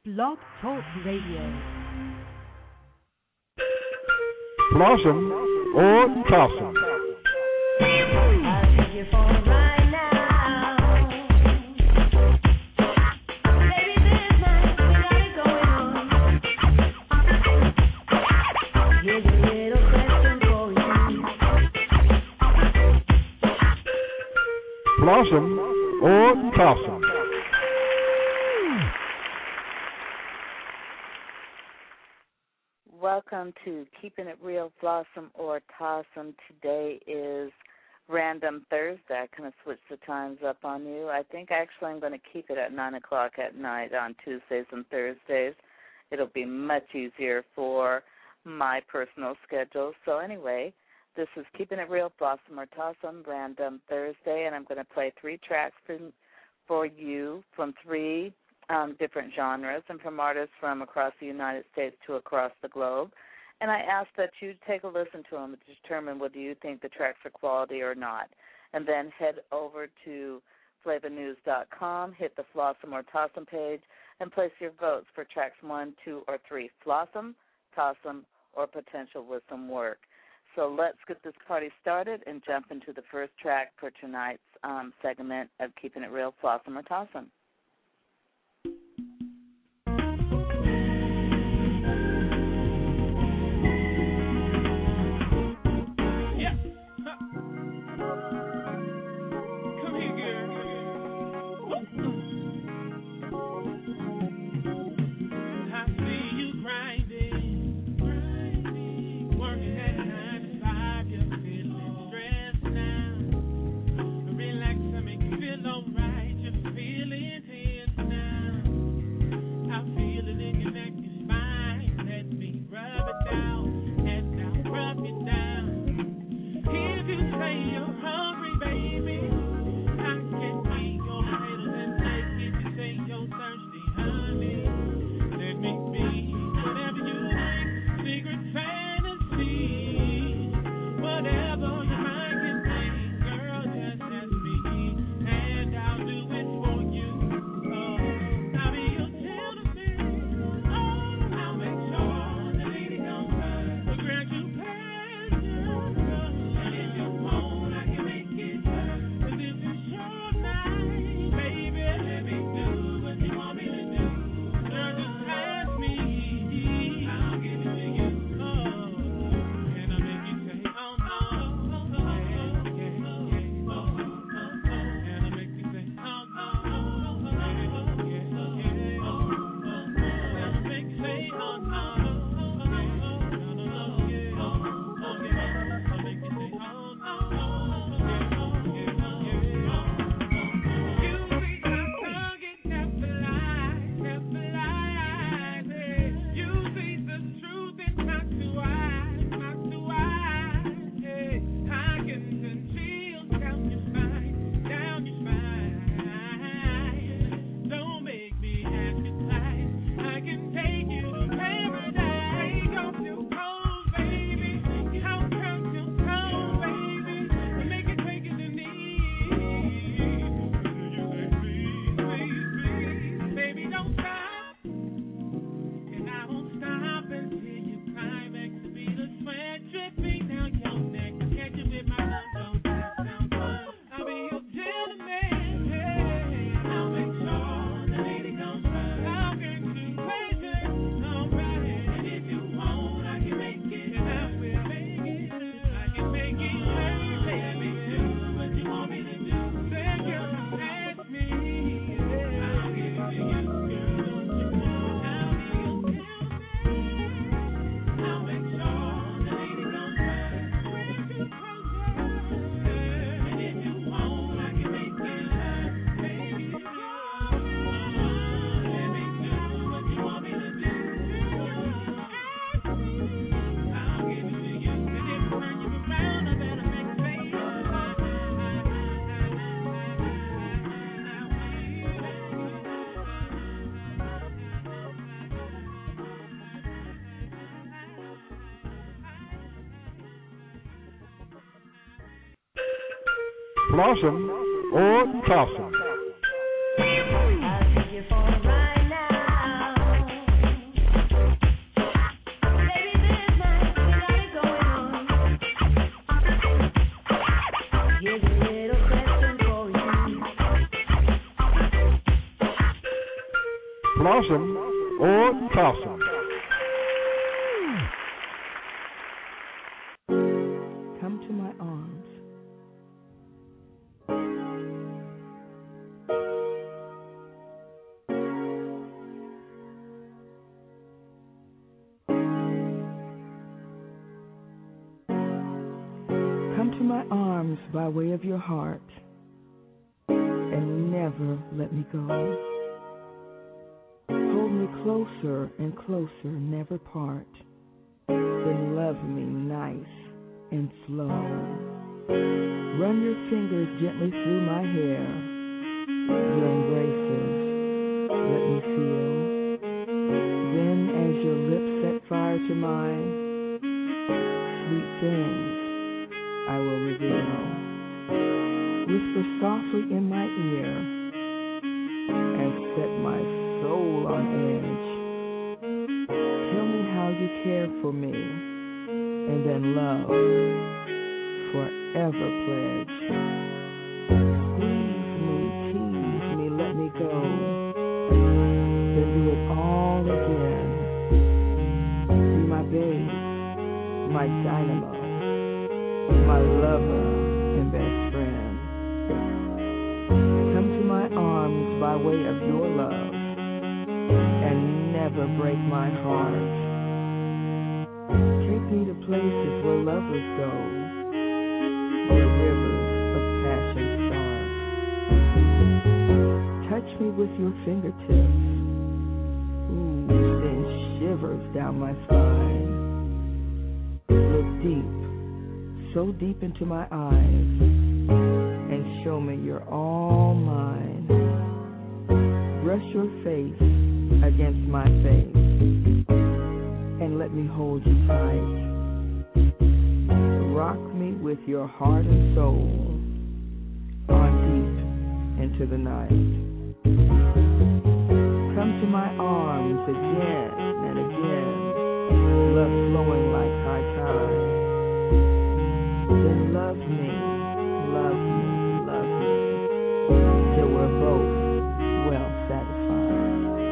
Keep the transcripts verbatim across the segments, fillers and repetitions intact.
Blog Talk Radio. Blossom or Blossom. Blossom or Blossom. Welcome to Keeping It Real, Blossom or Tossum. Today is Random Thursday. I kind of switched the times up on you. I think actually I'm going to keep it at nine o'clock at night on Tuesdays and Thursdays. It'll be much easier for my personal schedule. So anyway, this is Keeping It Real, Blossom or Tossum, Random Thursday, and I'm going to play three tracks for, for you from three Um, different genres and from artists from across the United States to across the globe. And I ask that you take a listen to them to determine whether you think the tracks are quality or not. And then head over to flava news dot com, hit the Flossom or Tossum page, and place your votes for tracks one, two, or three, Flossom, Tossum, or potential with some work. So let's get this party started and jump into the first track for tonight's um, segment of Keeping It Real, Flossom or Tossum. Blossom or Blossom. I'll take you for a ride now. Blossom or Blossom. Come to my arms. Come to my arms by way of your heart, and never let me go. Hold me closer and closer, never part. Then love me nice and slow. Run your fingers gently through my hair. Your embraces, let me feel. Then as your lips set fire to mine, sweet things I will reveal. Whisper softly in my ear and set my soul on edge. Tell me how you care for me, and then love forever pledge. Squeeze me, tease me, let me go, then do it all again. Be my babe, my dynamo, my lover and best friend. Come to my arms by way of your love, and never break my heart. Take me to places where lovers go, where rivers of passion start. Touch me with your fingertips. Ooh, send shivers down my spine. Look deep, so deep into my eyes, and show me you're all mine. Brush your face against my face, and let me hold you tight. Rock me with your heart and soul on deep into the night. Come to my arms again and again, love flowing like high tide. Then love me, love me, love me, till we're both well satisfied.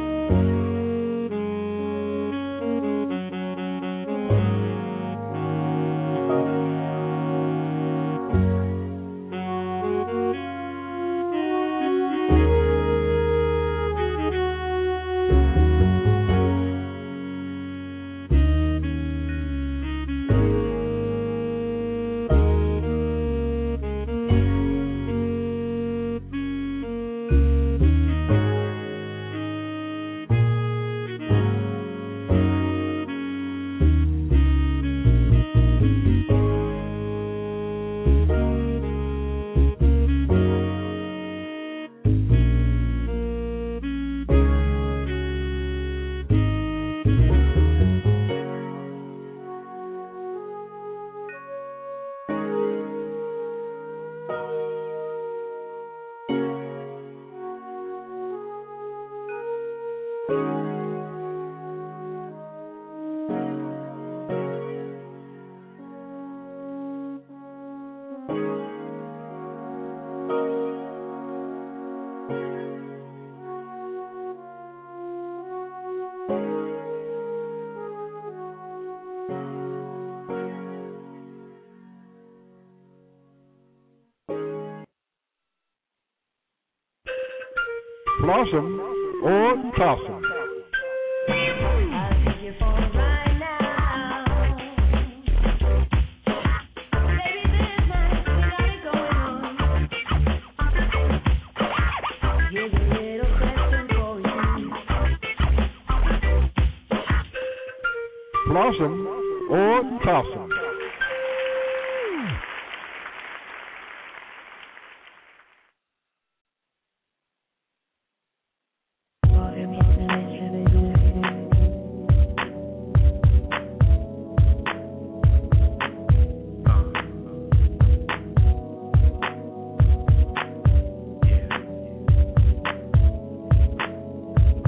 Blossom or Blossom. Blossom or Blossom.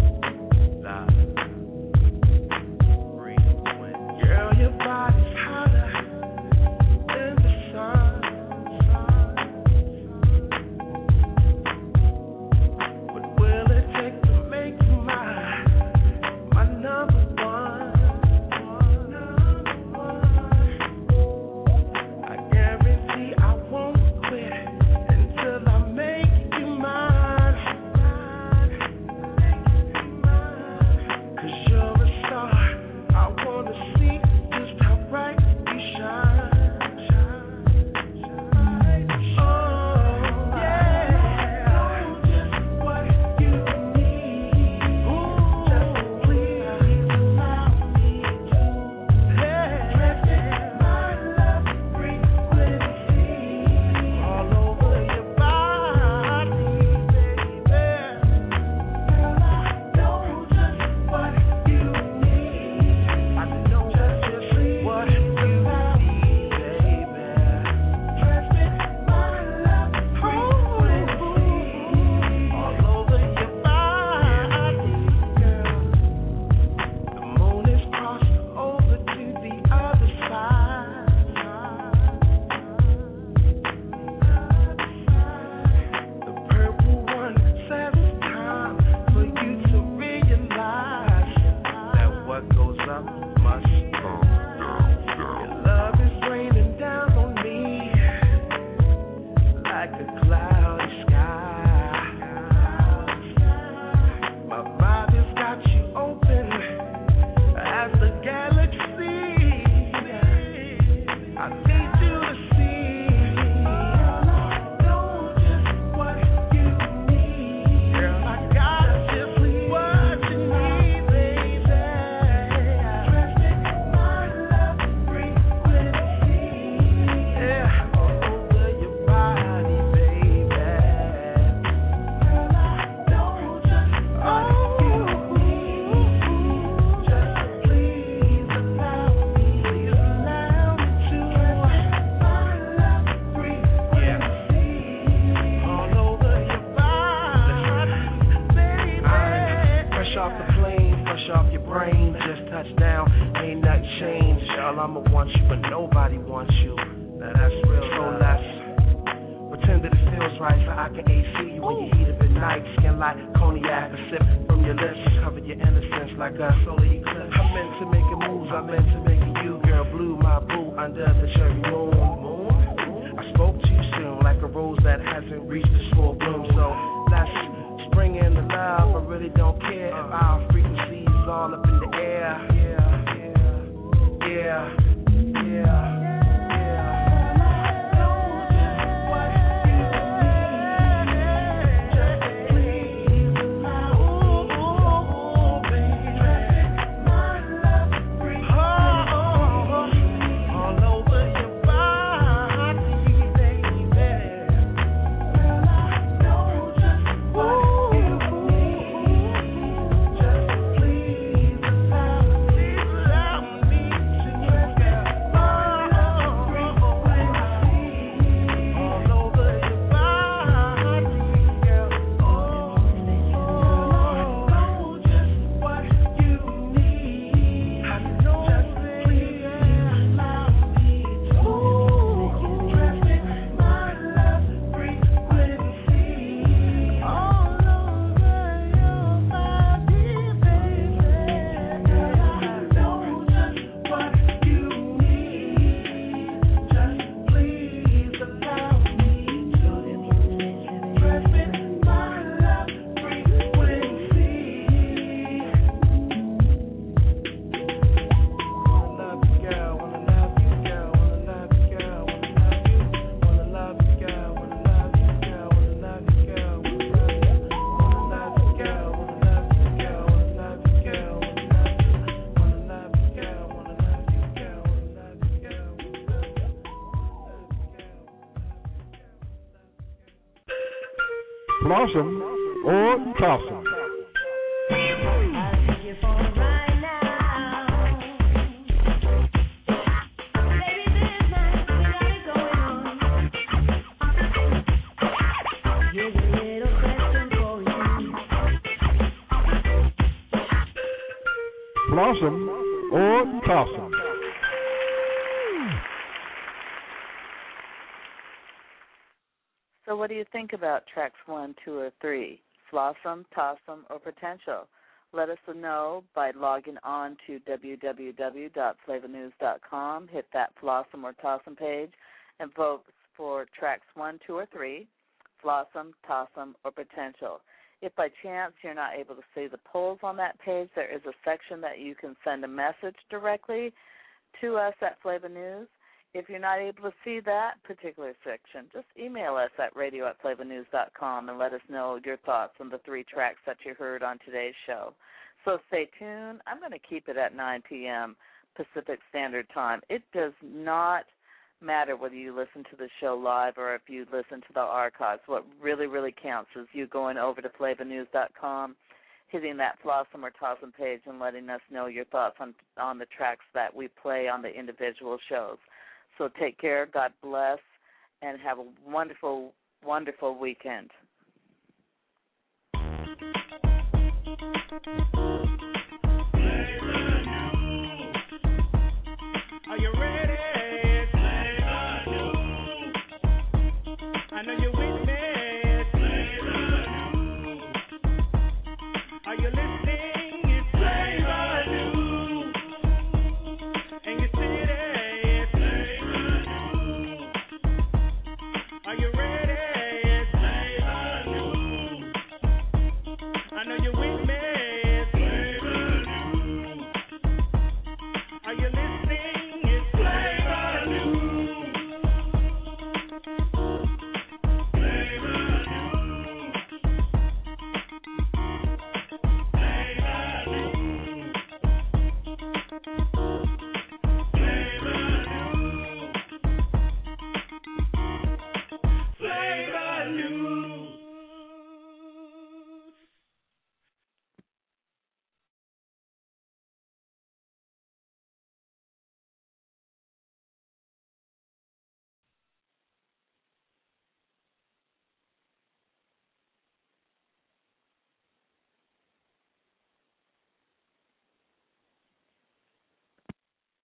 Girl, your body's hot brush off your brain. Just touch down, ain't nothing changed. Girl, I'ma want you, but nobody wants you. Now that's real. So let's pretend that it feels right, so I can A C you when you heat up at night. Skin like cognac, a sip from your lips, cover your innocence like a solar eclipse. I meant to make a move, I meant to make it you, girl. Blue my boo under the cherry moon. Moon. I spoke to you soon, like a rose that hasn't reached its full bloom. So let's spring in the love. I really don't care if our frequencies all up in the air. Yeah, yeah, yeah, yeah. Blossom or Blossom. Blossom or Blossom. So what do you think about tracks one, two, or three? Flossom, Tossum, or Potential? Let us know by logging on to w w w dot flava news dot com. Hit that Flossom or Tossum page and vote for tracks one, two, or three, Flossom, Tossum, or Potential. If by chance you're not able to see the polls on that page, there is a section that you can send a message directly to us at Flava News. If you're not able to see that particular section, just email us at radio at flava news dot com and let us know your thoughts on the three tracks that you heard on today's show. So stay tuned. I'm going to keep it at nine p.m. Pacific Standard Time. It does not matter whether you listen to the show live or if you listen to the archives. What really, really counts is you going over to flava news dot com, hitting that Flossom or Tossum page and letting us know your thoughts on, on the tracks that we play on the individual shows. So take care, God bless, and have a wonderful, wonderful weekend.